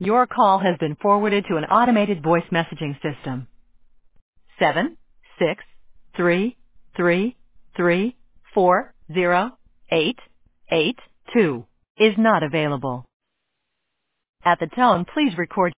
Your call has been forwarded to an automated voice messaging system. 76333408882 is not available. At the tone, please record